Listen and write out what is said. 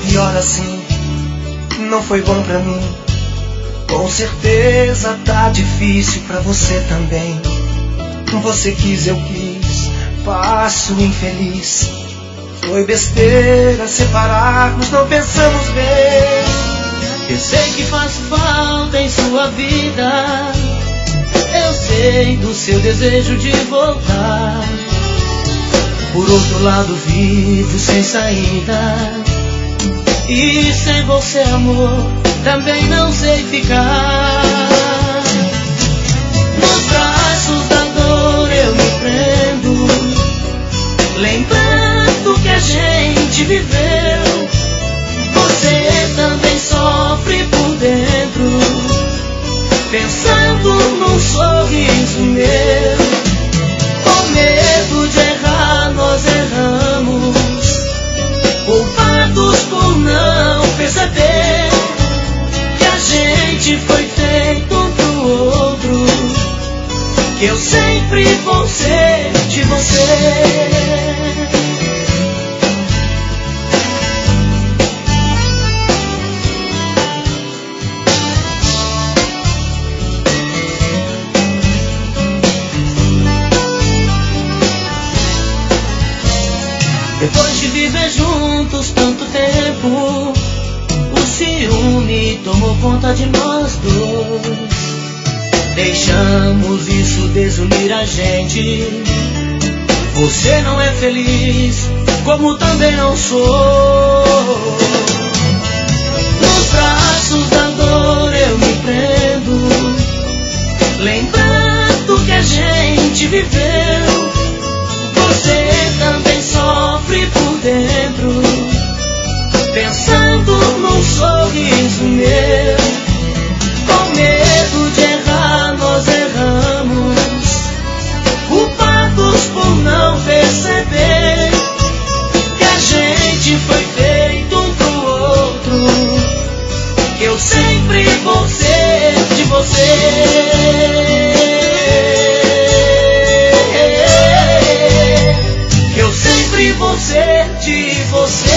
pior assim não foi bom pra mim. Com certeza tá difícil pra você também. Você quis, eu quis, passo infeliz. Foi besteira separar-nos, não pensamos bem. Eu sei que faz falta em sua vida, eu sei do seu desejo de voltar. Por outro lado vivo sem saída, e sem você, amor, também não sei ficar. Nos braços da dor eu me prendo, lembrando que a gente viveu. Você também sofre por dentro, pensando num sorriso meu. Com medo de errar nós erramos, culpados por não perceber que a gente foi feito um pro outro, que eu sempre vou ser de você. Depois de viver juntos tanto tempo, o ciúme tomou conta de nós dois. Deixamos isso desunir a gente. Você não é feliz, como também não sou. Nos braços da dor eu me prendo, lembrando que a gente viveu. Você também sofre por dentro, pensando num sorriso meu. Com medo de errar nós erramos, culpados por não perceber que a gente foi feito um pro outro, que eu sempre vou ser de você. Vou ser de você.